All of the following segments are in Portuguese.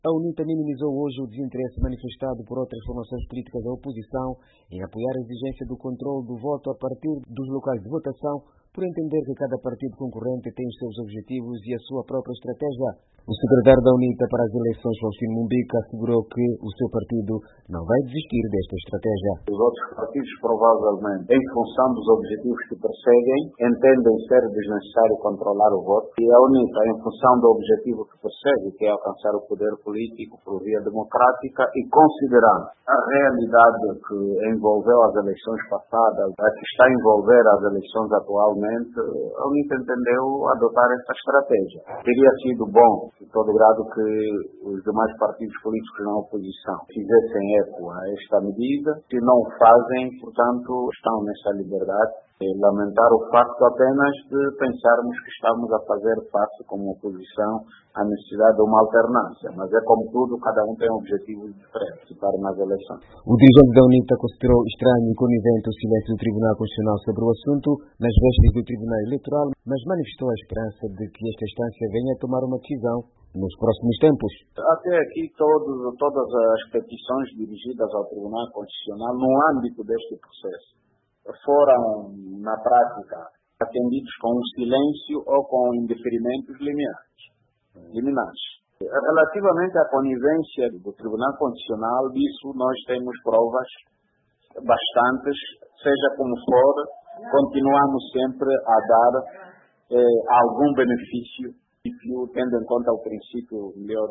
A UNITA minimizou hoje o desinteresse manifestado por outras formações políticas da oposição em apoiar a exigência do controle do voto a partir dos locais de votação, por entender que cada partido concorrente tem os seus objetivos e a sua própria estratégia. O secretário da UNITA para as eleições, Faustino Mumbica, assegurou que o seu partido não vai desistir desta estratégia. Os outros partidos, provavelmente, em função dos objetivos que perseguem, entendem ser desnecessário controlar o voto. E a UNITA, em função do objetivo que persegue, que é alcançar o poder político por via democrática, e considerando a realidade que envolveu as eleições passadas, a que está a envolver as eleições atualmente, a UNITA entendeu adotar essa estratégia. Teria sido bom, em todo grado, que os demais partidos políticos na oposição fizessem eco a esta medida. Se não o fazem, portanto, estão nessa liberdade. Lamentar o facto apenas de pensarmos que estamos a fazer face como oposição à necessidade de uma alternância. Mas é como tudo, cada um tem objetivos diferentes para nas eleições. O dirigente da UNITA considerou estranho e conivente o silêncio do Tribunal Constitucional sobre o assunto nas vésperas do Tribunal Eleitoral, mas manifestou a esperança de que esta instância venha a tomar uma decisão nos próximos tempos. Até aqui, todas as petições dirigidas ao Tribunal Constitucional no âmbito deste processo foram, na prática, atendidos com um silêncio ou com indeferimentos liminares. Relativamente à conivência do Tribunal Constitucional, disso nós temos provas bastantes, seja como for, continuamos sempre a dar algum benefício, tendo em conta o princípio melhor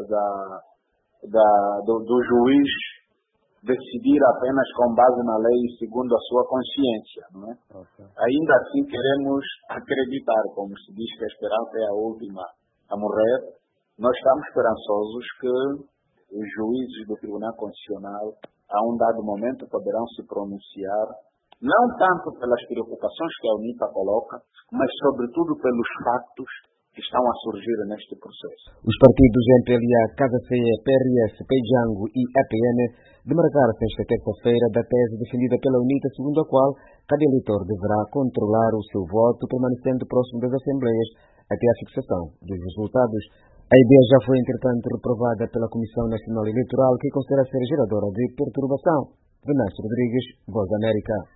do juiz decidir apenas com base na lei segundo a sua consciência, não é? Okay. Ainda assim queremos acreditar, como se diz que a esperança é a última a morrer. Nós estamos esperançosos que os juízes do Tribunal Constitucional, a um dado momento, poderão se pronunciar, não tanto pelas preocupações que a UNITA coloca, mas sobretudo pelos factos que estão a surgir neste processo. Os partidos MPLA, Casa Ceia, PRS, PEJANGO e APN demarcaram-se esta terça-feira da tese defendida pela UNITA, segundo a qual cada eleitor deverá controlar o seu voto, permanecendo próximo das assembleias até a fixação dos resultados. A ideia já foi, entretanto, reprovada pela Comissão Nacional Eleitoral, que considera ser geradora de perturbação. Venâncio Rodrigues, Voz da América.